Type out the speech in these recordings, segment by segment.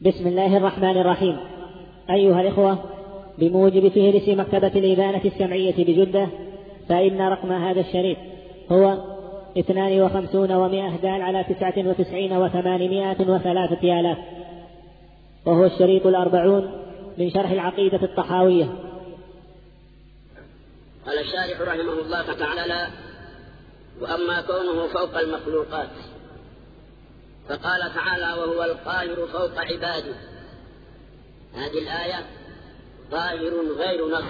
بسم الله الرحمن الرحيم. أيها الإخوة، بموجب فهرس مكتبة الإبانة السمعية بجدة، فإن رقم هذا الشريط هو 52 و100 دال على 99 و803 آلاف، وهو الشريط 40 من شرح العقيدة الطحاوية. قال الشارح رحمه الله تعالى: وأما كونه فوق المخلوقات، فقال تعالى: وهو القاهر فوق عباده. هذه الآية ظاهر غير نص،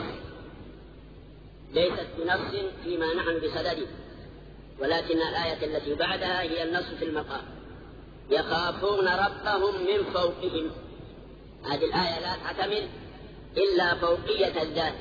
ليست بنص فيما نحن بصدده، ولكن الآية التي بعدها هي النص في المقام: يخافون ربهم من فوقهم. هذه الآية لا تعتمد إلا فوقية الذات.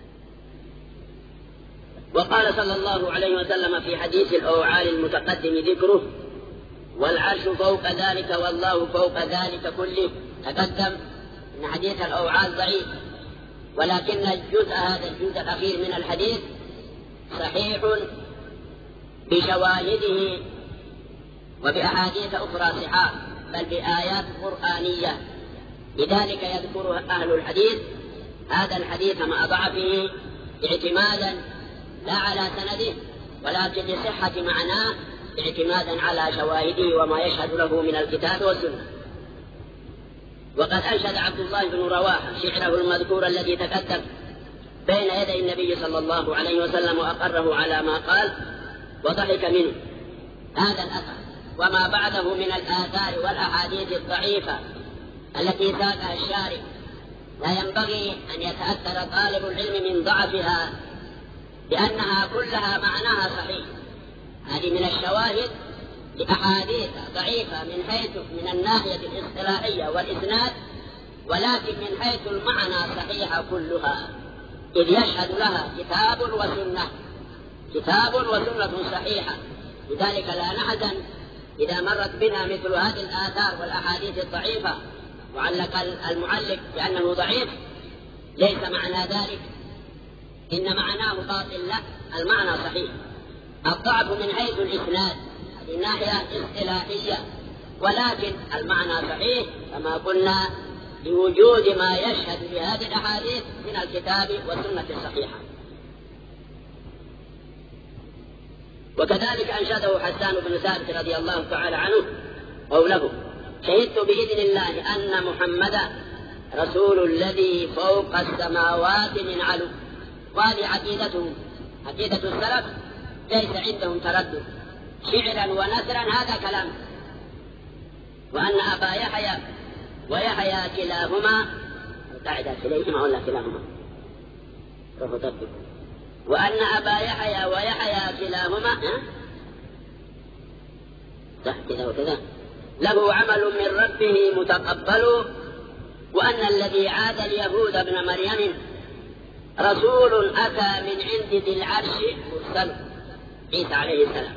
وقال صلى الله عليه وسلم في حديث الأوعال المتقدم ذكره: والعرش فوق ذلك والله فوق ذلك كله. تقدم أن حديث الأوعال ضعيف، ولكن هذا الجزء الأخير من الحديث صحيح بشواهده وبأحاديث أخرى صحاح، بل بآيات قرآنية. لذلك يذكر أهل الحديث هذا الحديث مع ضعفه اعتمادا لا على سنده، ولكن لصحة معناه اعتمادا على شواهده وما يشهد له من الكتاب والسنة. وقد أنشد عبد الله بن رواحة شعره المذكور الذي تقدم بين يدي النبي صلى الله عليه وسلم، وأقره على ما قال وضحك منه. هذا الأثر وما بعده من الآثار والأحاديث الضعيفة التي ساقها الشارع لا ينبغي أن يتأثر طالب العلم من ضعفها، لأنها كلها معناها صحيح. هذه من الشواهد لأحاديث ضعيفة من الناحية الاصطلاحية والإسناد، ولكن من حيث المعنى صحيحة كلها، إذ يشهد لها كتاب وسنة صحيحة. لذلك لا نحزن إذا مرت بنا مثل هذه الآثار والأحاديث الضعيفة وعلق المعلق بأنه ضعيف. ليس معنى ذلك إن معناه باطل، لا، المعنى صحيح. الضعف من حيث الإسناد، هذه ناحية اصطلاحية، ولكن المعنى صحيح كما قلنا لوجود ما يشهد بهذه الأحاديث من الكتاب والسنة الصحيحة. وكذلك أنشده حسان بن ثابت رضي الله تعالى عنه قوله: شهدت بإذن الله أن محمدا رسول الذي فوق السماوات من علو. وهذه عقيدتهم، عقيدة السلف، ليس عندهم تردد، شعرا ونثرا هذا كلام. وأن أبا يحيى ويحيى كلاهما قاعدة كليهما ولا كلاهما، وأن أبا يحيى ويحيى كلاهما كذا وكذا له عمل من ربه متقبل، وأن الذي عاد اليهود ابن مريم رسول أتى من عند ذي العرش مرسل، عيسى عليه السلام.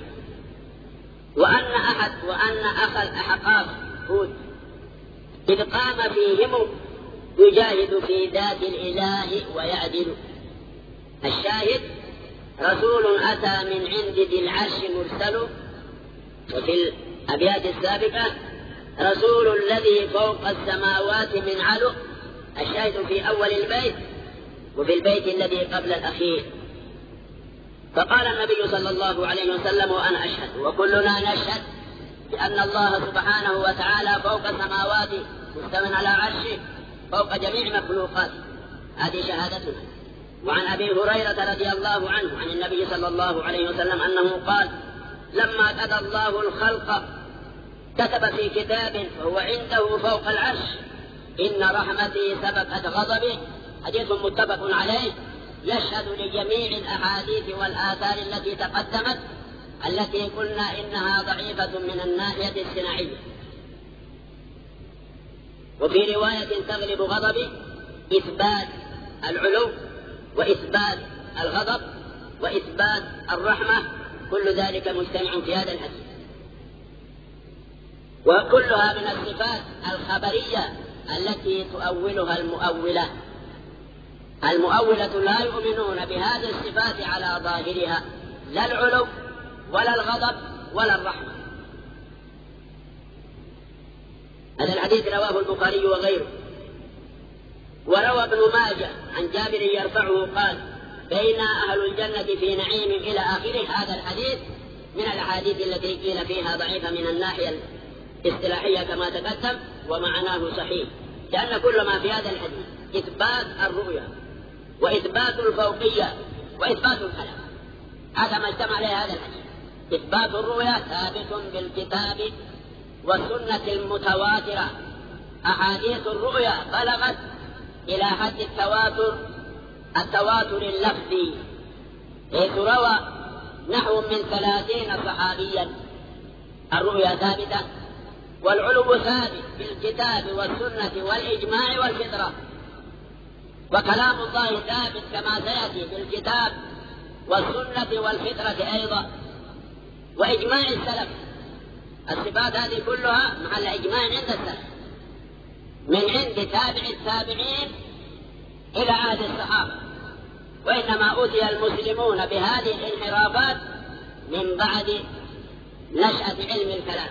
وأن أخا الأحقاف هود إذ قام فيهم يجاهد في ذات الإله ويعدل. الشاهد: رسول أتى من عند ذي العرش مرسل. وفي الأبيات السابقة: رسول الذي فوق السماوات من علو. الشاهد في أول البيت وفي البيت الذي قبل الأخير. فقال النبي صلى الله عليه وسلم: وأنا أشهد وكلنا نشهد بأن الله سبحانه وتعالى فوق سماواته مستوٍ على عرشه فوق جميع مخلوقاته. هذه شهادتنا. وعن أبي هريرة رضي الله عنه عن النبي صلى الله عليه وسلم أنه قال: لما قضى الله الخلق كتب في كتاب فهو عنده فوق العرش: إن رحمتي سبقت غضبي. حديث متفق عليه، يشهد لجميع الأحاديث والآثار التي تقدمت، التي قلنا إنها ضعيفة من الناحية الصناعية. وفي رواية تغلب غضبي إثبات العلو وإثبات الغضب وإثبات الرحمة، كل ذلك مجتمع في هذا الحديث. وكلها من الصفات الخبرية التي تؤولها المؤولة. المؤولة لا يؤمنون بهذه الصفات على ظاهرها، لا العلو ولا الغضب ولا الرحمة. هذا الحديث رواه البخاري وغيره. وروى ابن ماجه عن جابر يرفعه قال: بين أهل الجنة في نعيم إلى آخره. هذا الحديث من الأحاديث التي قيل فيها ضعيفة من الناحية الاصطلاحية كما تقدم، ومعناه صحيح، لأن كل ما في هذا الحديث إثبات الرؤيا وإثبات الفوقية وإثبات الكلام، هذا ما اجتمع عليه هذا الحديث. إثبات الرؤيا ثابت بالكتاب والسنة المتواترة. أحاديث الرؤيا بلغت إلى حد التواتر اللفظي، حيث روى نحو من 30 صحابيا. الرؤيا ثابتة، والعلو ثابت بالكتاب والسنة والإجماع والفطرة، وكلام الله ثابت كما سيأتي بالكتاب والسنة والفطرة أيضا، وإجماع السلف. الصفات هذه كلها مع الإجماع عند السلف، من عند تابع التابعين إلى عهد الصحابة. وإنما أوتي المسلمون بهذه الانحرافات من بعد نشأة علم الكلام.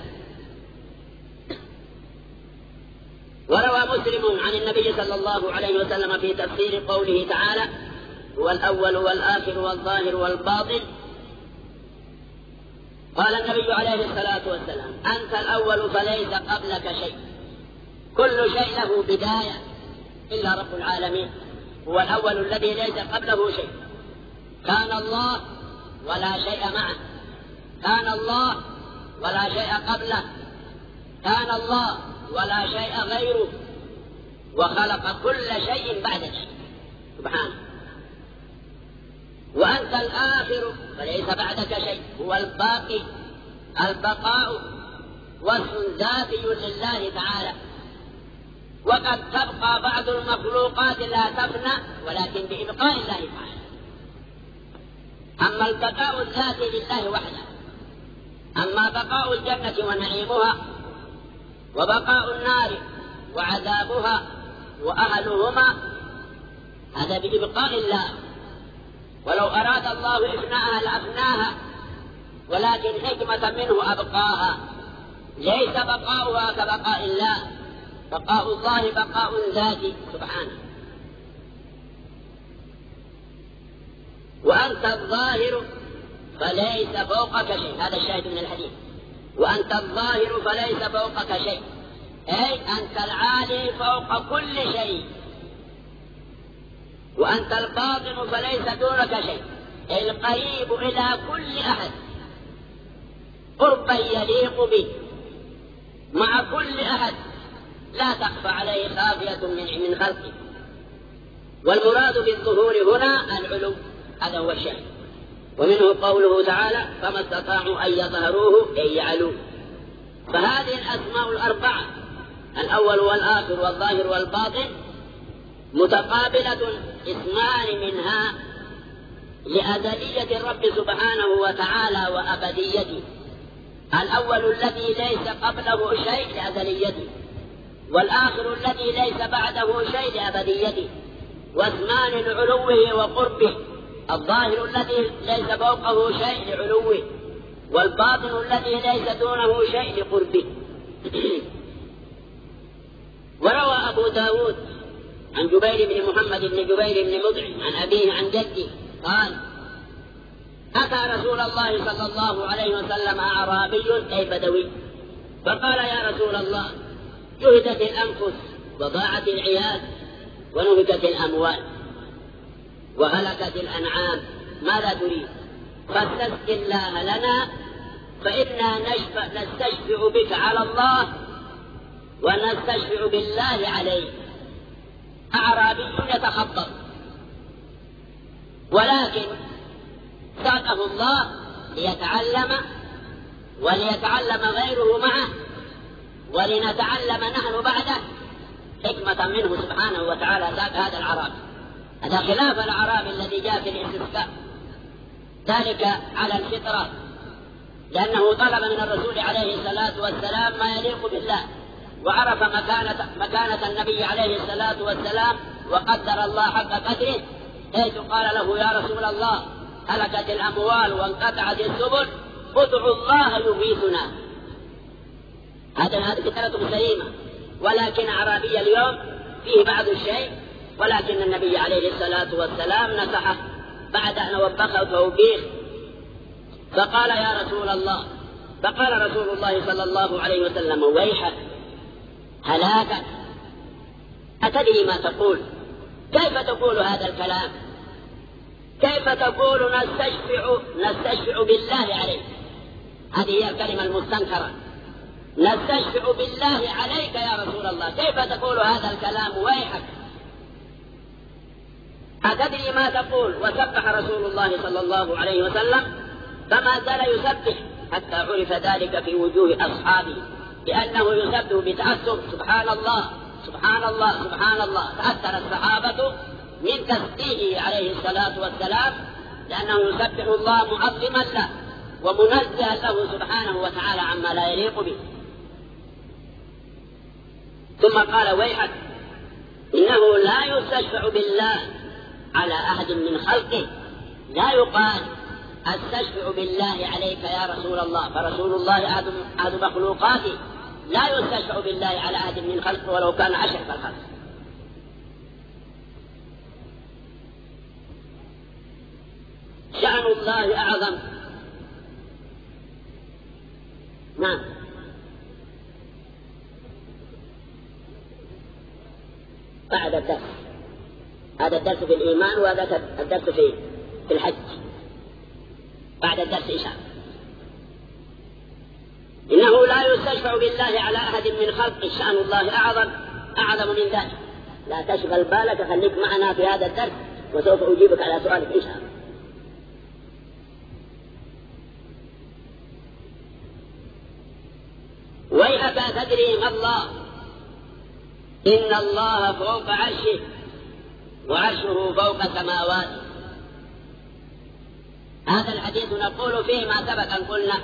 وروى مسلم عن النبي صلى الله عليه وسلم في تفسير قوله تعالى: هو الأول والآخر والظاهر والباطن. قال النبي عليه الصلاة والسلام: أنت الأول فليس قبلك شيء، كل شيء له بداية إلا رب العالمين. هو الأول الذي ليس قبله شيء، كان الله ولا شيء معه، كان الله ولا شيء قبله، كان الله ولا شيء غيره، وخلق كل شيء بعد شيء سبحانه. وأنت الآخر فليس بعدك شيء، هو الباقي، البقاء واسم ذاتي لله تعالى. وقد تبقى بعض المخلوقات لا تفنى، ولكن بإبقاء الله تعالى. أما البقاء الذاتي لله وحده، أما بقاء الجنة ونعيمها، وبقاء النار وعذابها وأهلهما، هذا بإبقاء الله. ولو أراد الله إفناءها لأفناها، ولكن حكمة منه أبقاها. ليس بقاؤها كبقاء الله، بقاء الله بقاء ذاتي سبحانه. وأنت الظاهر فليس فوقك شيء، هذا الشاهد من الحديث. وأنت الظاهر فليس فوقك شيء، أي أنت العالي فوق كل شيء. وأنت الباطن فليس دونك شيء، أي القريب إلى كل أحد قربا يليق به مع كل أحد، لا تخفى عليه خافية من خلقه. والمراد بالظهور هنا العلو، هذا هو الشاهد. ومنه قوله تعالى: فما استطاعوا أن يظهروه أي يعلوه. فهذه الأسماء الأربعة، الأول والآخر والظاهر والباطن، متقابلة، اسمان منها لأزلية الرب سبحانه وتعالى وأبديته. الأول الذي ليس قبله شيء لأزليته، والآخر الذي ليس بعده شيء لأبديته. واسمان لعلوه وقربه، الظاهر الذي ليس فوقه شيء لعلوه، والباطن الذي ليس دونه شيء لقربه. وروى أبو داود عن جبير بن محمد بن جبير بن مطعم عن أبيه عن جده قال: أتى رسول الله صلى الله عليه وسلم أعرابي أي بدوي، فقال: يا رسول الله، جهدت الأنفس وضاعت العيال ونهكت الأموال وهلكت الأنعام، ماذا تريد؟ فاستسق الله لنا فإنا نستشفع بك على الله ونستشفع بالله عليه. أعرابي يتخبط، ولكن ساقه الله ليتعلم وليتعلم غيره معه ولنتعلم نحن بعده، حكمة منه سبحانه وتعالى ساق هذا الأعرابي. هذا خلاف الأعرابي الذي جاء في الاستسقاء، ذلك على الفطرة، لأنه طلب من الرسول عليه الصلاة والسلام ما يليق بالله، وعرف مكانة النبي عليه الصلاة والسلام، وقدر الله حق قدره، حيث قال له: يا رسول الله، هلكت الأموال وانقطعت السبل، ادعوا الله يغيثنا. هذه فطرة سليمة، ولكن أعرابي اليوم فيه بعض الشيء، ولكن النبي عليه الصلاة والسلام نصحه بعد أن وبخه توبيخ، فقال يا رسول الله، فقال رسول الله صلى الله عليه وسلم ويحك هلاكك، أتدري ما تقول؟ كيف تقول هذا الكلام؟ كيف تقول نستشفع بالله عليك؟ هذه هي الكلمة المستنكرة، نستشفع بالله عليك يا رسول الله، كيف تقول هذا الكلام؟ ويحك أتدري ما تقول؟ وسبح رسول الله صلى الله عليه وسلم، فما زال يسبح حتى عرف ذلك في وجوه أصحابه بأنه يسبح بتأثر، سبحان الله سبحان الله سبحان الله. تأثر الصحابة من تسبيحه عليه الصلاة والسلام، لأنه يسبح الله معظما له ومنزها له سبحانه وتعالى عما لا يليق به. ثم قال ويحك إنه لا يستشفع بالله على أحد من خلقه، لا يقال استشفع بالله عليك يا رسول الله، فرسول الله أحد مخلوقاته، لا يستشفع بالله على أحد من خلقه ولو كان أشرف الخلق. شأن الله أعظم. نعم. بعد الدرس، هذا الدرس في الإيمان وهذا الدرس في الحج، بعد الدرس إن شاء الله. إنه لا يستشفع بالله على أحد من خلقه، شأن الله أعظم من ذلك. لا تشغل بالك، خليك معنا في هذا الدرس وسوف أجيبك على سؤالك إن شاء الله. ويحك تدري ما الله، إن الله فوق عرشه وعرشه فوق سماواته. هذا الحديث نقول فيه ما سبق أن قلنا،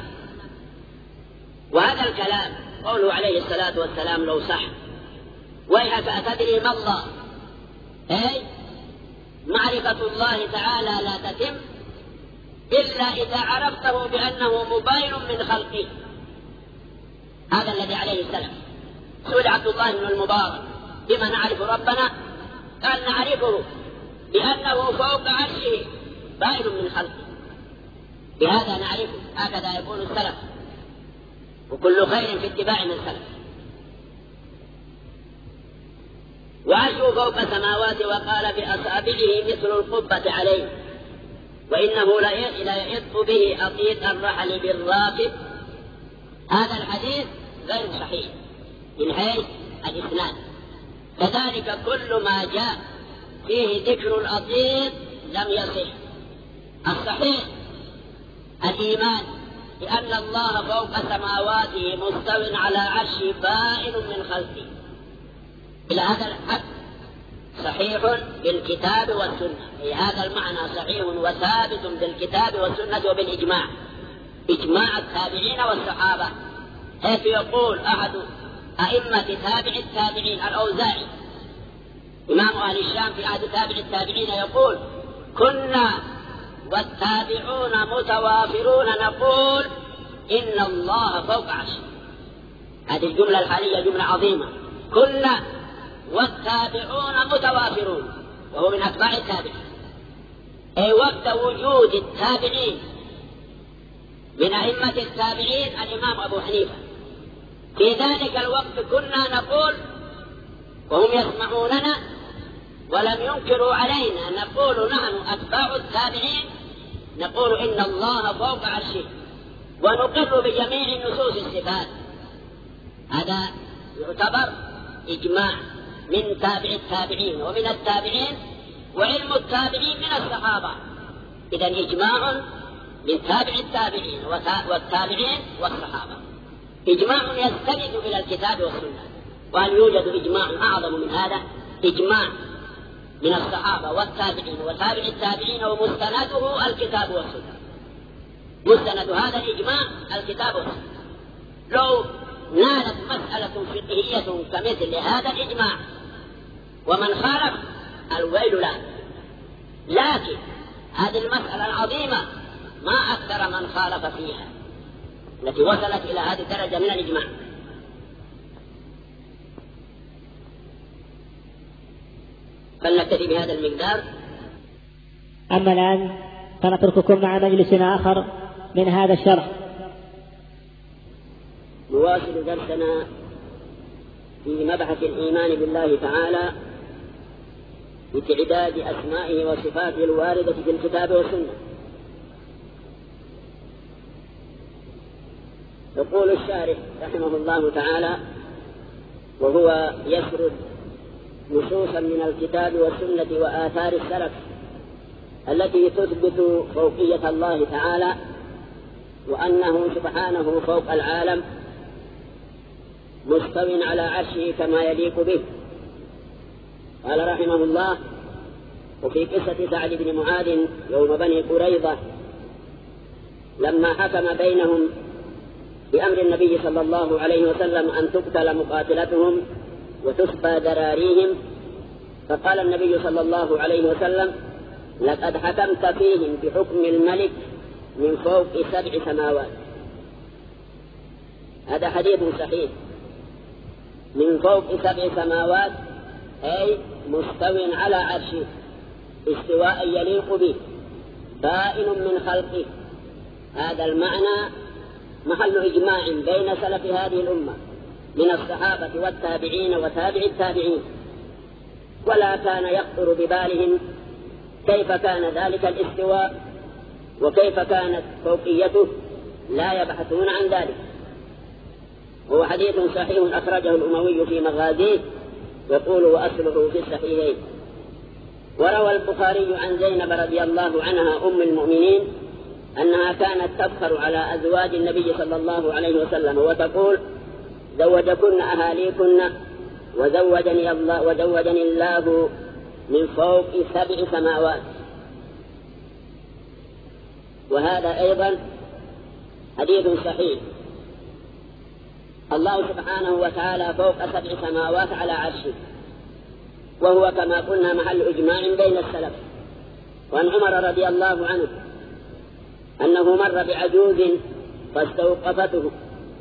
وهذا الكلام قوله عليه الصلاة والسلام لو صح ويحك أتدري ما الله، أي معرفة الله تعالى لا تتم إلا إذا عرفته بأنه مباين من خلقه. هذا الذي عليه السلام. سئل عبد الله بن المبارك بما نعرف ربنا؟ قال نعرفه بأنه فوق عرشه باين من خلقه، بهذا نعرفه. هكذا يقول السلف، وكل خير في اتباع من سلف. وعرشه فوق سماواته، وقال بأصابعه مثل القبة عليه، وإنه لا يئط به أطيط الرحل بالراكب. هذا الحديث غير صحيح من حيث الإسناد، كذلك كل ما جاء فيه ذكر الأطيط لم يصح. الصحيح الإيمان بأن الله فوق سماواته مستو على عرشه بائن من خلقه، إلى هذا الحد صحيح بالكتاب والسنة. في هذا المعنى صحيح وثابت بالكتاب والسنة وبالإجماع، إجماع التابعين والصحابة. حيث يقول أحد أئمة تابع التابعين الأوزاعي إمام أهل الشام في عهد تابع التابعين يقول كنا والتابعون متوافرون نقول إن الله فوق عرشه. هذه الجملة الحالية جملة عظيمة، كنا والتابعون متوافرون، وهو من أتباع التابعين، أي وقت وجود التابعين من أئمة التابعين الإمام أبو حنيفة. في ذلك الوقت كنا نقول وهم يسمعوننا ولم ينكروا علينا، نقول نحن أتباع التابعين نقول إن الله فوق عرشه، ونقر بجميع نصوص الصفات. هذا يعتبر إجماع من تابع التابعين ومن التابعين، وعلم التابعين من الصحابة. إذن إجماع من تابع التابعين والتابعين والصحابة، إجماع يستند إلى الكتاب والسنة. وهل يوجد إجماع أعظم من هذا؟ إجماع من الصحابة والتابعين وتابع التابعين ومستنده الكتاب والسنة. مستند هذا الإجماع الكتاب والسنة. لو نالت مسألة فقهية كمثل هذا الإجماع ومن خالف الويل له، لكن هذه المسألة العظيمة ما أكثر من خالف فيها التي وصلت إلى هذه الدرجة من الإجماع. فلنكتفي بهذا المقدار. أما الآن فنترككم مع مجلس آخر من هذا الشرح. نواصل درسنا في مبحث الإيمان بالله تعالى بتعداد أسمائه وصفاته الواردة في الكتاب والسنة. يقول الشارح رحمه الله تعالى وهو يسرد نصوصا من الكتاب والسنة وآثار السلف التي تثبت فوقية الله تعالى وأنه سبحانه فوق العالم مستو على عرشه كما يليق به. قال رحمه الله: وفي قصة سعد بن معاذ يوم بني قريظة لما حكم بينهم بأمر النبي صلى الله عليه وسلم أن تقتل مقاتلتهم وتسبى ذراريهم، فقال النبي صلى الله عليه وسلم: لقد حكمت فيهم بحكم الملك من فوق 7 سماوات. هذا حديث صحيح. من فوق 7 سماوات أي مستو على عرشه استواء يليق به بائن من خلقه. هذا المعنى محل إجماع بين سلف هذه الأمة من الصحابة والتابعين وتابع التابعين، ولا كان يخطر ببالهم كيف كان ذلك الاستواء وكيف كانت فوقيته، لا يبحثون عن ذلك. هو حديث صحيح أخرجه الأموي في مغازيه، يقول: وأصله في الصحيحين. وروى البخاري عن زينب رضي الله عنها أم المؤمنين أنها كانت تفخر على أزواج النبي صلى الله عليه وسلم وتقول: زوجكن أهاليكن وزوجني الله من فوق 7 سماوات. وهذا أيضا حديث صحيح. الله سبحانه وتعالى فوق 7 سماوات على عرشه، وهو كما قلنا محل إجماع بين السلف. وعن عمر رضي الله عنه أنه مر بعجوز فاستوقفته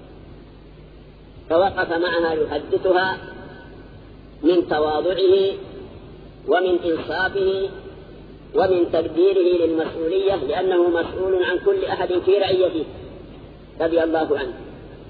فوقف معها يحدثها من تواضعه ومن إنصافه ومن تقديره للمسؤولية، لأنه مسؤول عن كل أحد في رعيته رضي الله عنه.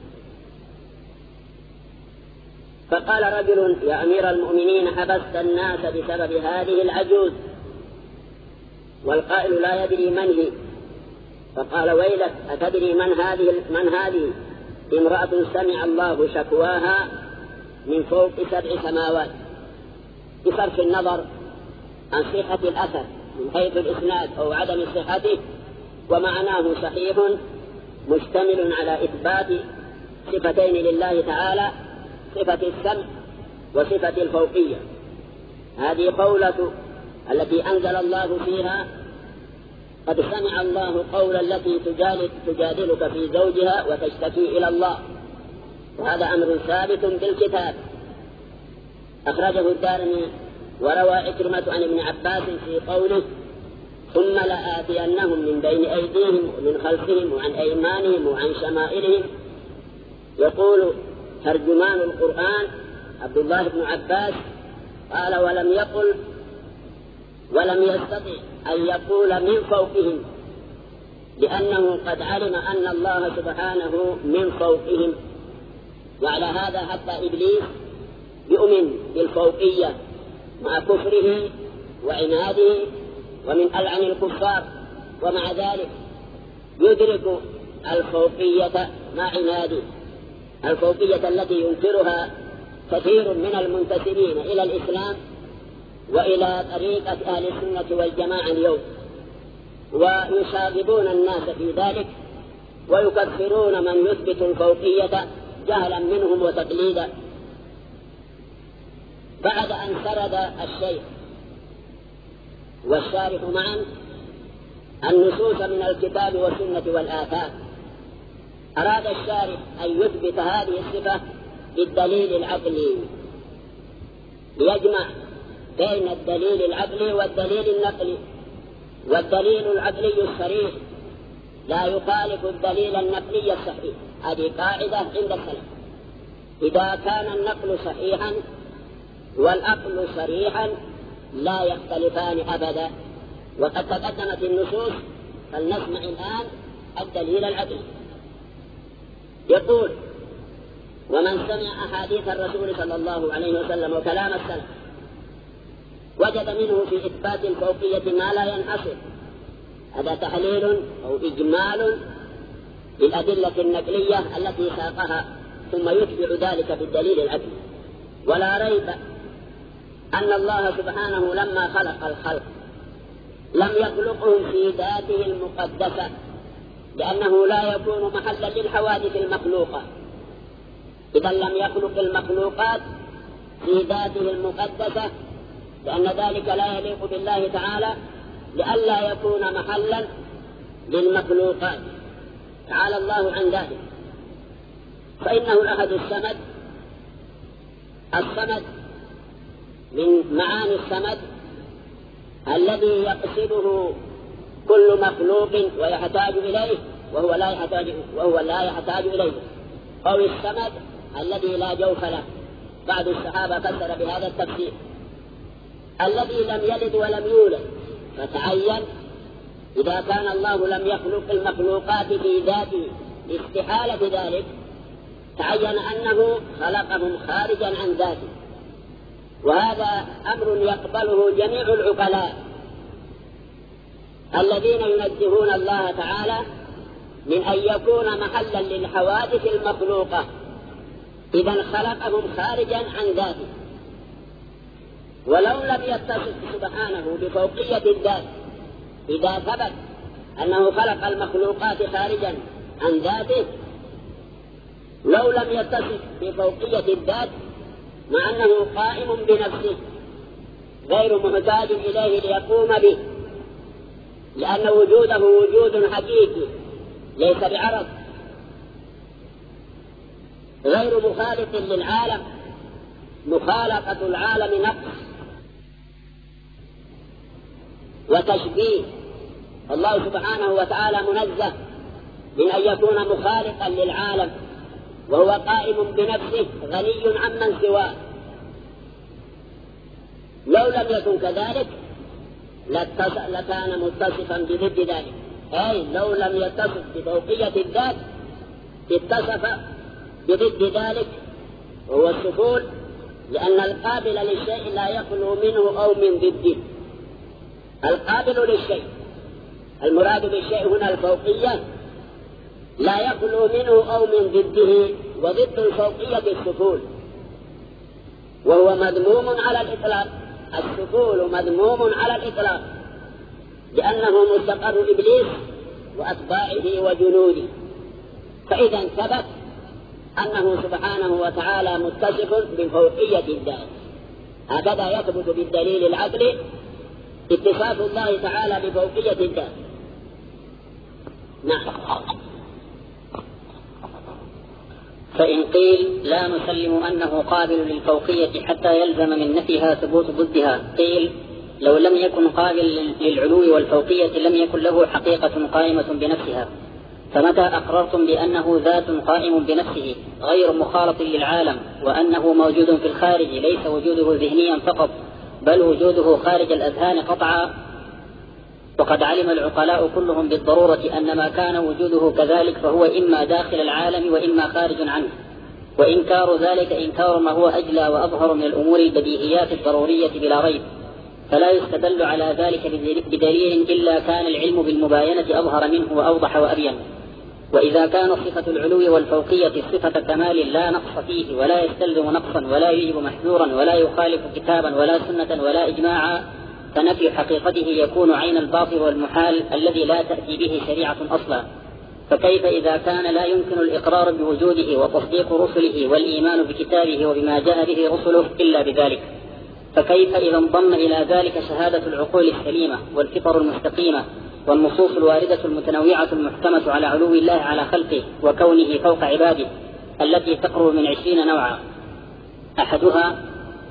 فقال رجل: يا أمير المؤمنين، حبست الناس بسبب هذه العجوز، والقائل لا يدري من هي. فقال: ويلك، أتدري من هذه؟ امرأة سمع الله شكواها من فوق 7 سماوات. بصرف النظر عن صحة الأثر من حيث الإسناد أو عدم صحته، ومعناه صحيح مشتمل على إثبات صفتين لله تعالى: صفة السمع وصفة الفوقية. هذه قولة التي أنزل الله فيها: قد سمع الله قول التي تجادلك في زوجها وتشتكي إلى الله. وهذا أمر ثابت بالكتاب. أخرجه الدارمي وروى عكرمة عن ابن عباس في قوله: ثم لآتينهم من بين أيديهم ومن خلفهم وعن أيمانهم وعن شمائلهم. يقول ترجمان القرآن عبد الله بن عباس قال: ولم يستطع أن يقول من فوقهم، لأنه قد علم أن الله سبحانه من فوقهم. وعلى هذا حتى إبليس يؤمن بالفوقية مع كفره وعناده ومن ألعن الكفار، ومع ذلك يدرك الفوقية مع عناده، الفوقية التي ينكرها كثير من المنتسبين إلى الإسلام وإلى طريقة أهل السنة والجماعة اليوم، ويشاغبون الناس في ذلك ويكفرون من يثبت الفوقية جهلا منهم وتقليدا. بعد أن سرد الشيخ والشارح معا النصوص من الكتاب والسنة والآثار، أراد الشارح أن يثبت هذه الصفة بالدليل العقلي، ليجمع بين الدليل العقلي والدليل النقلي. والدليل العقلي الصريح لا يخالف الدليل النقلي الصحيح. هذه قاعدة عند السلف: إذا كان النقل صحيحا والعقل صريحا لا يختلفان أبدا. وقد تقدمت النصوص، فلنسمع الآن الدليل العقلي. يقول: ومن سمع أحاديث الرسول صلى الله عليه وسلم وكلام السلف وجد منه في إثبات الفوقية ما لا ينحصر. هذا تحليل أو إجمال للأدلة النقلية التي ساقها، ثم يتبع ذلك بالدليل العقلي. ولا ريب أن الله سبحانه لما خلق الخلق لم يخلقهم في ذاته المقدسة، لأنه لا يكون محلا للحوادث المخلوقة. إذا لم يخلق المخلوقات في ذاته المقدسة، لأن ذلك لا يليق بالله تعالى، لئلا يكون محلا للمخلوقات، تعالى الله عن ذلك. فإنه الأحد الصمد. الصمد من معاني الصمد الذي يقصده كل مخلوق ويحتاج إليه وهو لا يحتاج إليه، أو الصمد الذي لا جوف له. بعض الصحابة فسر بهذا التفسير: الذي لم يلد ولم يولد. فتعين إذا كان الله لم يخلق المخلوقات في ذاته استحالة ذلك، تعين أنه خلقهم خارجا عن ذاته. وهذا أمر يقبله جميع العقلاء الذين ينزهون الله تعالى من أن يكون محلا للحوادث المخلوقة. إذا خلقهم خارجا عن ذاته. ولو لم يتصف سبحانه بفوقية الذات، إذا ثبت أنه خلق المخلوقات خارجا عن ذاته، لو لم يتصف بفوقية الذات مع أنه قائم بنفسه غير محتاج إليه ليقوم به، لأن وجوده وجود حقيقي ليس بعرض، غير مخالف للعالم. مخالفة العالم نقص وتشبيه. الله سبحانه وتعالى منزه من أن يكون مخالفا للعالم، وهو قائم بنفسه غني عمن سواه. لو لم يكن كذلك لكان متصفا بضد ذلك، أي لو لم يتصف بفوقية الذات اتصف بضد ذلك، وهو السفول، لأن القابل للشيء لا يخلو منه أو من ضده. القابل للشيء، المراد بالشيء هنا الفوقية، لا يخلو منه أو من ضده، وضد الفوقية السفول، وهو مذموم على الإطلاق. السفول مذموم على الإطلاق، لأنه مستقر إبليس وأتباعه وجنوده. فإذا ثبت أنه سبحانه وتعالى متصف بفوقية الذات. هكذا يثبت بالدليل العقلي اتصاف الله تعالى بفوقية الذات. نعم. فإن قيل لا نسلم أنه قابل للفوقية حتى يلزم من نفيها ثبوت ضدها، قيل لو لم يكن قابل للعلو والفوقية لم يكن له حقيقة قائمة بنفسها. فمتى أقررتم بأنه ذات قائم بنفسه غير مخالط للعالم، وأنه موجود في الخارج ليس وجوده ذهنيا فقط بل وجوده خارج الأذهان قطعا، وقد علم العقلاء كلهم بالضرورة أن ما كان وجوده كذلك فهو إما داخل العالم وإما خارج عنه، وإنكار ذلك إنكار ما هو أجلى وأظهر من الأمور البديهيات الضرورية بلا ريب، فلا يستدل على ذلك بدليل إلا كان العلم بالمباينة أظهر منه وأوضح وأبين. وإذا كان صفة العلو والفوقية صفة كمال لا نقص فيه ولا يستلزم نقصا ولا يجب محذورا ولا يخالف كتابا ولا سنة ولا إجماعا، فنفي حقيقته يكون عين الباطل والمحال الذي لا تأتي به شريعة أصلا. فكيف إذا كان لا يمكن الإقرار بوجوده وتصديق رسله والإيمان بكتابه وبما جاء به رسله إلا بذلك؟ فكيف إذا انضم إلى ذلك شهادة العقول السليمة والفطر المستقيمة والنصوص الواردة المتنوعة المحكمة على علو الله على خلقه وكونه فوق عباده التي تقرب من 20 نوعا؟ أحدها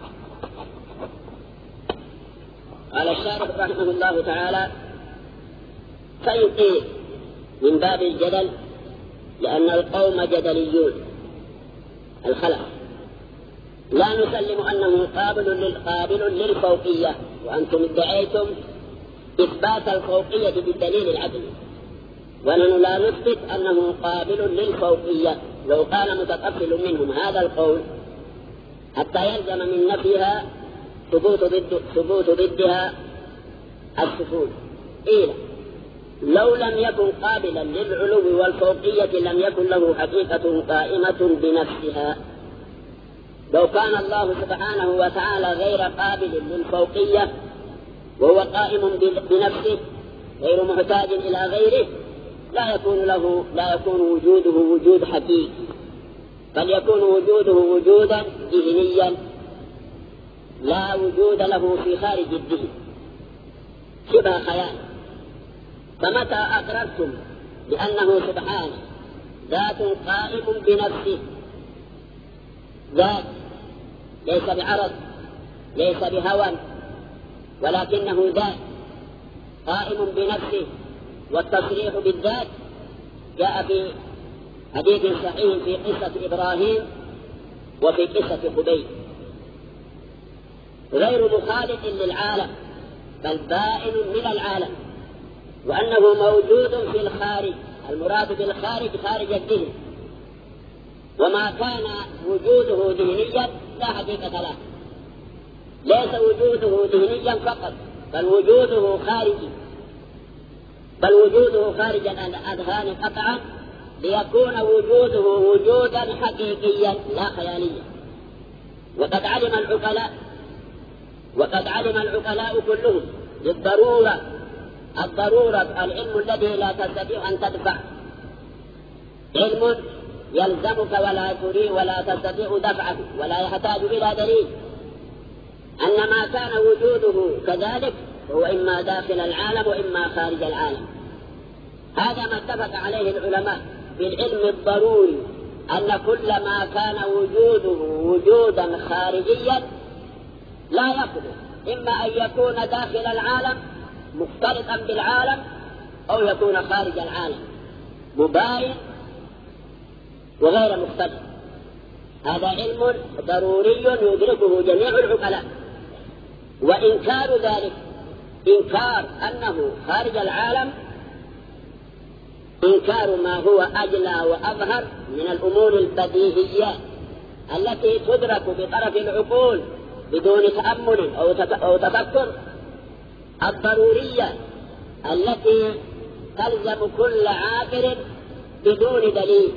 قال الشارح رحمه الله تعالى: فإن قيل من باب الجدل، لأن القوم جدليون الخلق، لا نسلم أنه قابل للفوقية، وأنتم ادعيتم إثبات الفوقية بالدليل العقلي، ونحن لا نثبت أنه قابل للفوقية. لو قال متقبل منهم هذا القول حتى يلزم من نفيها ثبوت ضدها السكون، قيل لو لم يكن قابلا للعلو والفوقية لم يكن له حقيقة قائمة بنفسها. لو كان الله سبحانه وتعالى غير قابل للفوقية وهو قائم بنفسه غير محتاج إلى غيره لا يكون وجوده وجود حقيقي، بل يكون وجوده وجودا ذهنيا لا وجود له في خارج الذهن، شبه خيال. فمتى أقررتم بأنه سبحانه ذات قائم بنفسه، ذات ليس بعرض ليس بهوى، ولكنه ذات قائم بنفسه، والتصريح بالذات جاء في حديث صحيح في قصة إبراهيم وفي قصة خبيب، غير مخالف للعالم بل بائن من العالم، وأنه موجود في الخارج. المراد بالخارج خارج الذهن، وما كان وجوده ذهنيا لا حقيقة له، ليس وجوده ذهنيا فقط بل وجوده خارج الأذهان قطعا، ليكون وجوده وجودا حقيقيا لا خياليا. وقد علم العقلاء كلهم بالضرورة العلم الذي لا تستطيع أن تدفع، علم يلزمك ولا تريد ولا تستطيع دفعه ولا يحتاج إلى دليل، أن ما كان وجوده كذلك هو إما داخل العالم وإما خارج العالم. هذا ما اتفق عليه العلماء بالعلم الضروري، أن كل ما كان وجوده وجودا خارجيا لا يقبل إما أن يكون داخل العالم مختلطا بالعالم أو يكون خارج العالم مباين وغير مختلط. هذا علم ضروري يدركه جميع العقلاء، وإنكار ذلك إنكار أنه خارج العالم إنكار ما هو أجلى وأظهر من الأمور البديهيات التي تدرك بطرف العقول بدون تأمل أو تفكر، الضرورية التي تلزم كل عاقل بدون دليل.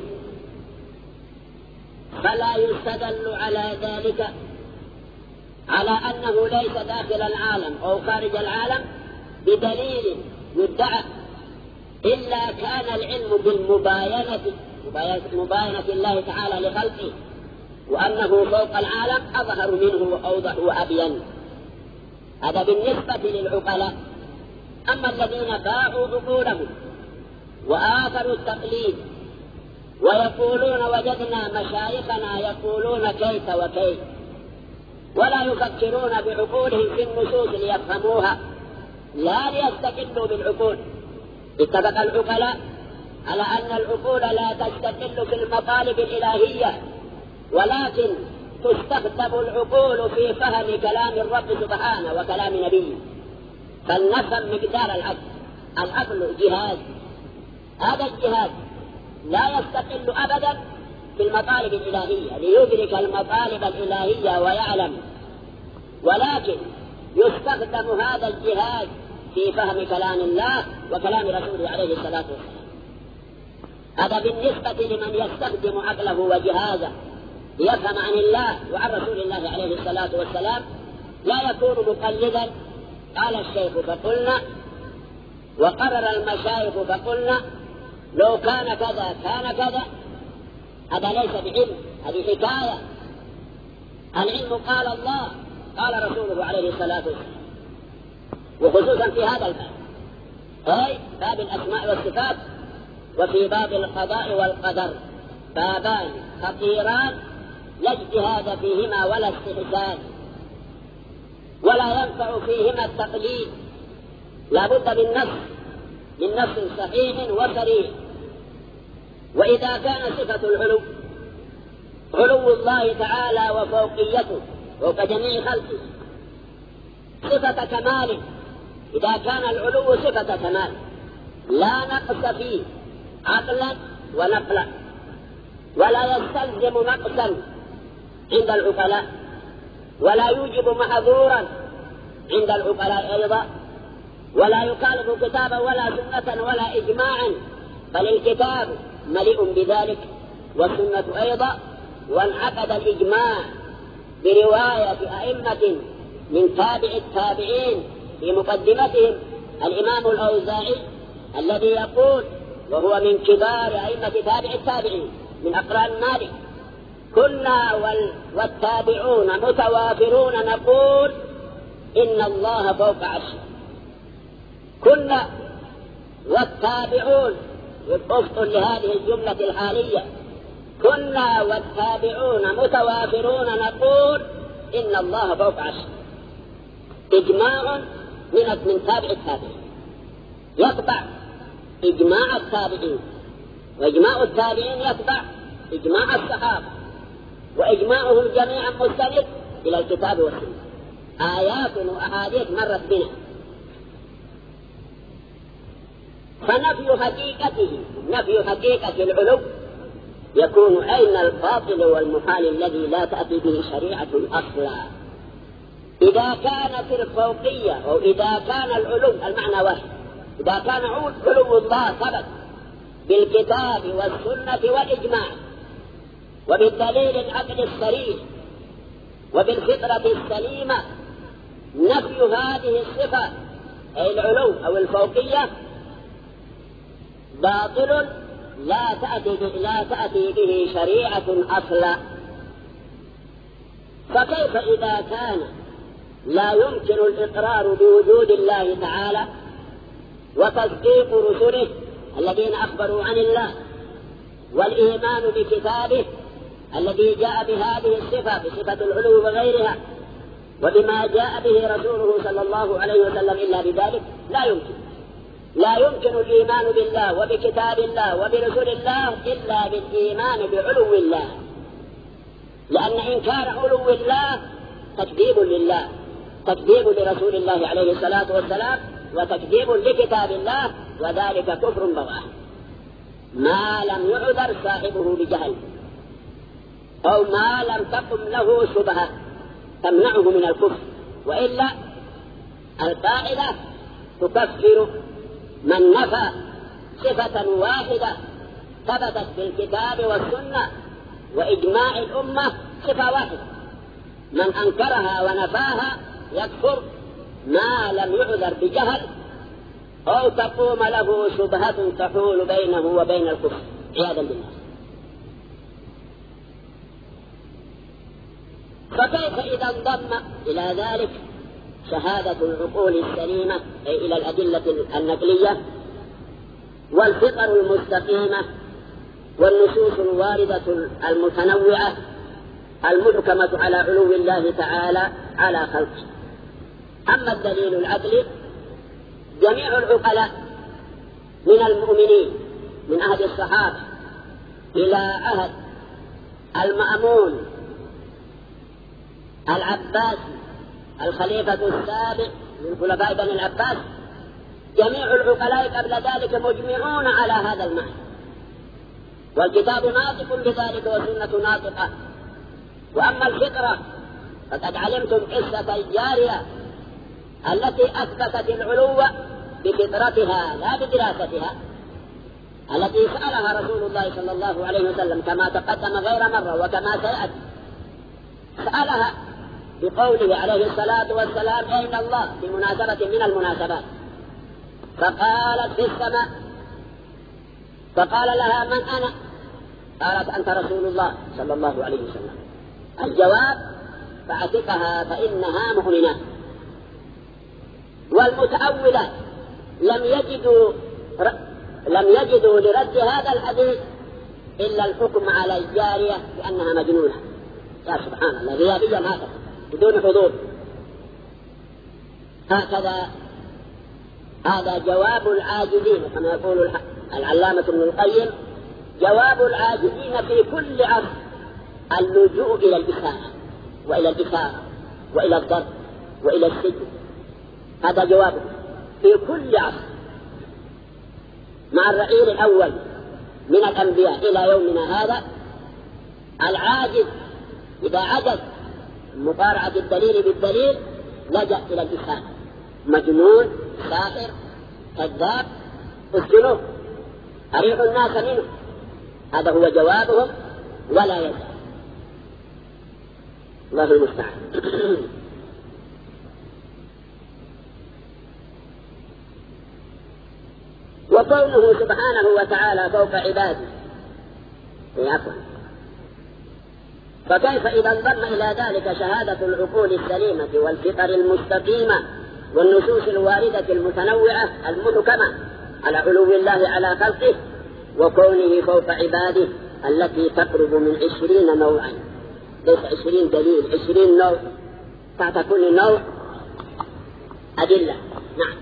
فلا يستدل على ذلك على أنه ليس داخل العالم أو خارج العالم بدليل يدعى، إلا كان العلم مباينة الله تعالى لخلقه، وأنه فوق العالم أظهر منه وأوضح وأبين. هذا بالنسبة للعقلاء. أما الذين باعوا عقولهم وآثروا التقليد ويقولون وجدنا مشايخنا يقولون كيف وكيف، ولا يفكرون بعقولهم في النصوص ليفهموها لا ليستقلوا بالعقول. اتفق العقلاء على أن العقول لا تستقل في المطالب الإلهية، ولكن تستخدم العقول في فهم كلام الرب سبحانه وكلام نبيه. فلنفهم مقدار العقل جهاز، هذا الجهاز لا يستقل أبدا في المطالب الإلهية ليدرك المطالب الإلهية ويعلم، ولكن يستخدم هذا الجهاز في فهم كلام الله وكلام رسوله عليه الصلاة والسلام. هذا بالنسبة لمن يستخدم عقله وجهازه ليفهم عن الله وعن رسول الله عليه الصلاة والسلام، لا يكون مقلدا. قال الشيخ فقلنا، وقرر المشايخ فقلنا، لو كان كذا كان كذا. هذا ليس بعلم، هذه حكاية. العلم قال الله قال رسوله عليه الصلاة والسلام، وخصوصا في هذا الباب، أي باب الأسماء والصفات، وفي باب القضاء والقدر، بابان خطيران لا اجتهاد فيهما ولا استحسان، ولا ينفع فيهما التقليد، لا بد من نص صحيح وصريح. وإذا كان صفة العلو علو علو الله تعالى وفوقيته فوق جميع خلقه صفة كمال. إذا كان العلو صفة كمال لا نقص فيه عقلا ونقلا، ولا يستلزم نقصا عند العقلاء، ولا يوجب محظورا عند العقلاء أيضا، ولا يخالف كتابا ولا سنة ولا إجماعا، بل الكتاب مليء بذلك والسنة أيضا. وانعقد الإجماع برواية أئمة من تابع التابعين في مقدمتهم الإمام الأوزاعي الذي يقول، وهو من كبار أئمة تابع التابعين من أقران مالك: كنا والتابعون متوافرون نقول إن الله فوق عرشه. كنا والتابعون وفق لهذه الجملة الحالية: كنا والتابعون متوافرون نقول إن الله فوق عرشه. إجماع من تابع التابعين يتبع إجماع التابعين، وإجماع التابعين يتبع إجماع الصحابة، وإجماعهم جميعا مستند إلى الكتاب والسنة. آيات وأحاديث مرت بنا. نفي حقيقة العلو يكون أين الباطل والمحال الذي لا تأتي به شريعة أصلا. إذا كانت الفوقية أو إذا كان العلو المعنى واحد، إذا كان علو الله ثبت بالكتاب والسنة والإجماع وبالدليل العقل الصريح وبالفطرة السليمة، نفي هذه الصفة أي العلو أو الفوقية باطل لا تأتي به شريعة أصلا. فكيف إذا كان لا يمكن الإقرار بوجود الله تعالى وتصديق رسله الذين أخبروا عن الله والإيمان بكتابه الذي جاء بهذه الصفة بصفة العلو وغيرها وبما جاء به رسوله صلى الله عليه وسلم إلا بذلك؟ لا يمكن الإيمان بالله وبكتاب الله وبرسول الله إلا بالإيمان بعلو الله، لأن إنكار علو الله تكذيب لله، تكذيب لرسول الله عليه الصلاة والسلام، وتكذيب لكتاب الله، وذلك كفر بواح ما لم يعذر صاحبه بجهل أو ما لم تقم له شبهة تمنعه من الكفر. وإلا القاعدة تكفر من نفى صفة واحدة ثبتت بالكتاب والسنة وإجماع الأمة، صفة واحدة، من أنكرها ونفاها يكفر ما لم يعذر بجهل أو تقوم له شبهة تحول بينه وبين الكفر عياذا بالله. فكيف إذا انضم إلى ذلك شهادة العقول السليمة أي إلى الأدلة النقلية والفطر المستقيمة والنصوص الواردة المتنوعة المحكمة على علو الله تعالى على خلقه. أما الدليل العقلي، جميع العقلاء من المؤمنين من عهد الصحابة إلى عهد المأمون العباسي الخليفة السابق من خلفاء بني العباس، جميع العقلاء قبل ذلك مجمعون على هذا المعنى، والكتاب ناطق بذلك والسنة ناطقة. وأما الفطرة فقد علمتم قصة الجارية التي أثبتت العلو بفطرتها لا بدراستها، التي سألها رسول الله صلى الله عليه وسلم كما تقدم غير مرة وكما سيأتي، سألها بقوله عليه الصلاة والسلام: أين الله؟ بمناسبة من المناسبات، فقالت: في السماء. فقال لها: من أنا؟ قالت: أنت رسول الله صلى الله عليه وسلم. الجواب: فاعتقها فإنها مؤمنة. والمتأولة لم يجدوا لرد هذا الحديث إلا الحكم على الجارية بأنها مجنونة. يا سبحان الله، غيابيا هكذا بدون حضور. هذا جواب العاجزين كما يقول العلامة ابن القيم: جواب العاجزين في كل عصر اللجوء إلى الإساءة وإلى الإثارة وإلى الضرب وإلى السجن. هذا جوابه في كل عصر مع الرعيل الأول من الأنبياء إلى يومنا هذا. العاجز إذا عجز مقارعة الدليل بالدليل لجأ إلى الإساءة، مجنون، ساحر، كذاب، اسجنوه، أريحوا الناس منه. هذا هو جوابهم ولا يزال. الله المستعان. وقوله سبحانه وتعالى فوق عباده عفوا، فكيف إذا انضم إلى ذلك شهادة العقول السليمة والفطر المستقيمة والنصوص الواردة المتنوعة المحكمة على علو الله على خلقه وكونه فوق عباده التي تقرب من 20 نوعا، ليس 20 دليل، 20 نوع، تحت كل نوع أدلة. نعم.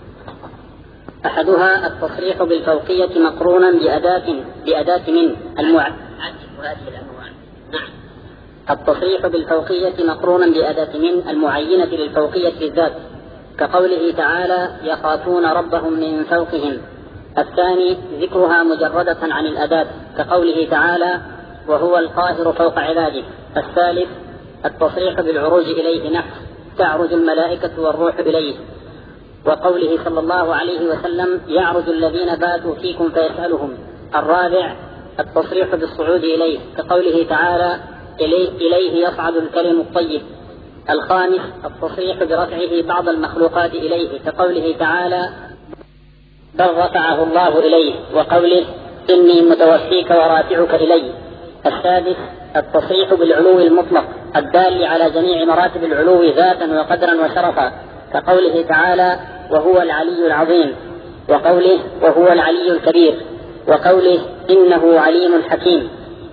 أحدها التصريح بالفوقية مقرونا بأداة من هذه الأنواع. نعم. التصريح بالفوقية مقرونا بأداة من المعينة للفوقية بالذات، كقوله تعالى يخافون ربهم من فوقهم. الثاني ذكرها مجردة عن الأداة، كقوله تعالى وهو القاهر فوق عباده. الثالث التصريح بالعروج إليه نحو تعرج الملائكة والروح إليه، وقوله صلى الله عليه وسلم يعرج الذين باتوا فيكم فيسألهم. الرابع التصريح بالصعود إليه، كقوله تعالى إليه يصعد الكلم الطيب. الخامس التصريح برفعه بعض المخلوقات إليه، كقوله تعالى بل رفعه الله إليه، وقوله إني متوفيك ورافعك إلي. السادس التصريح بالعلو المطلق الدال على جميع مراتب العلو ذاتا وقدرا وشرفا، كقوله تعالى وهو العلي العظيم، وقوله وهو العلي الكبير، وقوله إنه عليم حكيم.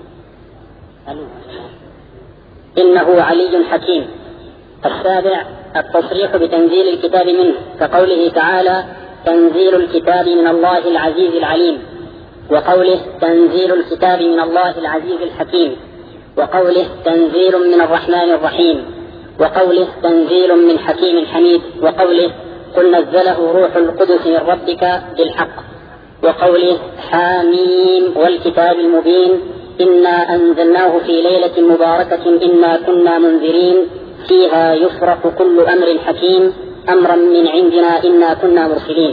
السابع التصريح بتنزيل الكتاب منه، كقوله تعالى تنزيل الكتاب من الله العزيز العليم، وقوله تنزيل الكتاب من الله العزيز الحكيم، وقوله تنزيل من الرحمن الرحيم، وقوله تنزيل من حكيم حميد، وقوله قل نزله روح القدس من ربك بالحق، وقوله حاميم والكتاب المبين إنا أنزلناه في ليلة مباركة إنا كنا منذرين فيها يفرق كل أمر حكيم أمرا من عندنا إنا كنا مرسلين.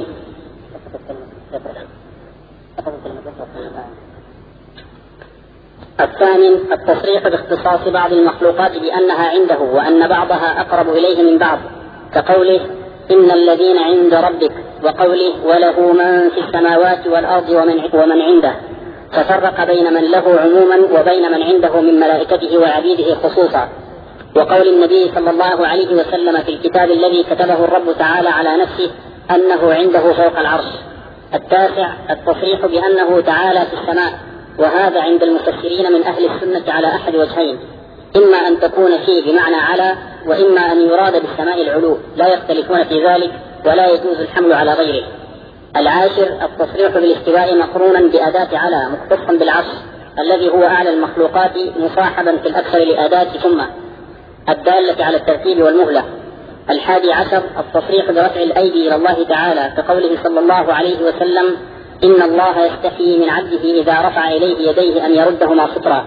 الثاني التصريح باختصاص بعض المخلوقات بأنها عنده وأن بعضها أقرب إليه من بعض، كقوله إن الذين عند ربك، وقوله وله من في السماوات والأرض ومن عنده، ففرق بين من له عموما وبين من عنده من ملائكته وعبيده خصوصا، وقول النبي صلى الله عليه وسلم في الكتاب الذي كتبه الرب تعالى على نفسه أنه عنده فوق العرش. التاسع التصريح بأنه تعالى في السماء، وهذا عند المفسرين من أهل السنة على أحد وجهين، إما أن تكون فيه بمعنى على، وإما أن يراد بالسماء العلو، لا يختلفون في ذلك ولا يجوز الحمل على غيره. العاشر التصريح بالاستواء مقرونا بأداة على مختصا بالعرش الذي هو أعلى المخلوقات مصاحبا في الأكثر لأداة ثم الدالة على الترتيب والمهلة. الحادي عشر التصريح برفع الأيدي إلى الله تعالى، كقوله صلى الله عليه وسلم إن الله يستحيي من عبده إذا رفع إليه يديه أن يردهما سطرا.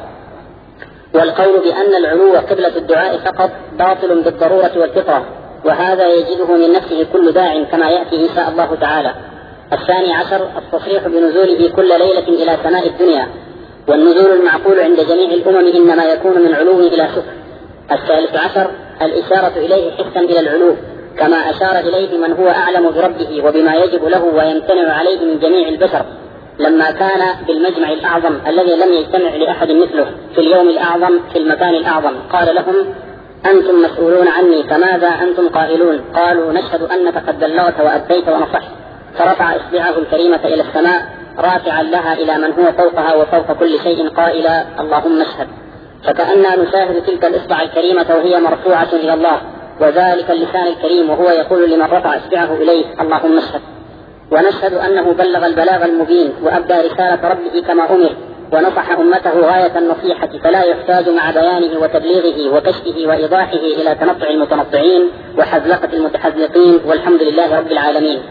والقول بأن العلو قبلة الدعاء فقط باطل بالضرورة والفطرة، وهذا يجده من نفسه كل داع كما يأتي إن شاء الله تعالى. الثاني عشر التصريح بنزوله كل ليلة إلى سماء الدنيا، والنزول المعقول عند جميع الأمم إنما يكون من علو إلى سفل. الثالث عشر الإشارة إليه حسا إلى العلو، كما أشار إليه من هو أعلم بربه وبما يجب له ويمتنع عليه من جميع البشر، لما كان بالمجمع الأعظم الذي لم يجتمع لأحد مثله في اليوم الأعظم في المكان الأعظم، قال لهم أنتم مسؤولون عني فماذا أنتم قائلون؟ قالوا نشهد أنك قد بلغت وأديت ونصحت. فرفع إصبعه الكريمة إلى السماء رافعا لها إلى من هو فوقها وفوق كل شيء قائلا اللهم اشهد. فكأننا نشاهد تلك الإصبع الكريمة وهي مرفوعة إلى الله، وذلك اللسان الكريم وهو يقول لمن رفع إصبعه إليه اللهم اشهد. ونشهد أنه بلغ البلاغ المبين وأبدى رسالة ربه كما أمر، ونصح أمته غاية النصيحة، فلا يحتاج مع بيانه وتبليغه وكشفه وإيضاحه إلى تنطع المتنطعين وحزلقة المتحزلقين، والحمد لله رب العالمين.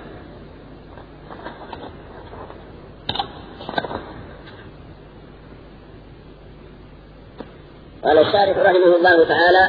قال الشارح رحمه الله تعالى: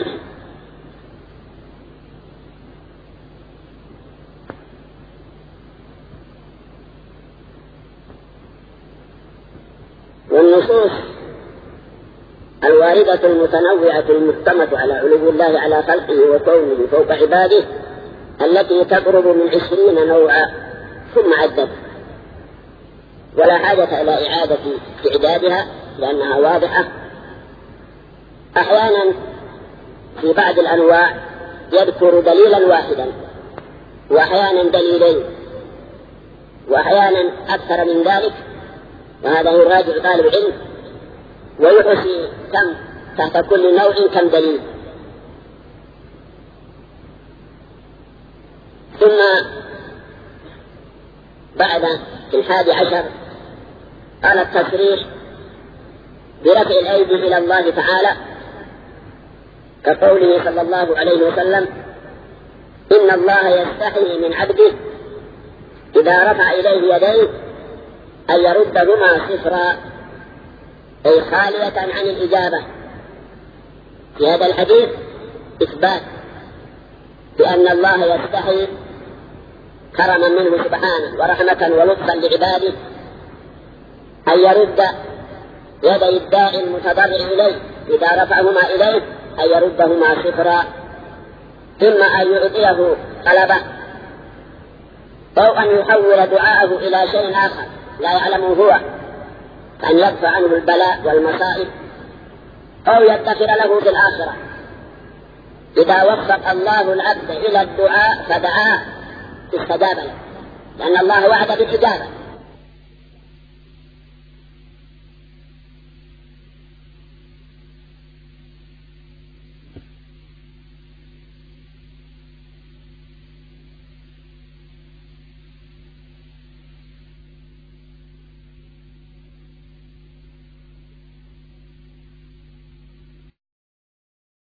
والنصوص الواردة المتنوعة المحكمة على علو الله على خلقه وكونه فوق عباده التي تقرب من 20 نوعا ثم عدت، ولا حاجة إلى إعادة تعدادها لأنها واضحة. أحيانا في بعض الأنواع يذكر دليلا واحدا، وأحيانا دليلين، وأحيانا أكثر من ذلك، وهذا يراجع طالب العلم ويحصي كم تحت كل نوع كم دليل. ثم بعد 11 قال التصريح برفع الأيدي إلى الله تعالى كقوله صلى الله عليه وسلم: إن الله يستحي من عبده إذا رفع إليه يديه أن يردهما صفرا، أي خالية عن الإجابة. في هذا الحديث إثبات بأن الله يستحي كرما منه سبحانه ورحمة ولطفا لعباده أن يرد يدي الداعي المتضرع إليه إذا رفعهما إليه أن يردهما صفرا، ثم أن يعطيه طلبه أو أن يحول دعاءه إلى شيء آخر لا يعلمه هو، أن يدفع عنه البلاء والمصائب، أو يدخر له في الآخرة. إذا وفق الله العبد إلى الدعاء فدعاه استجاب له، لأن الله وعد بالإجابة.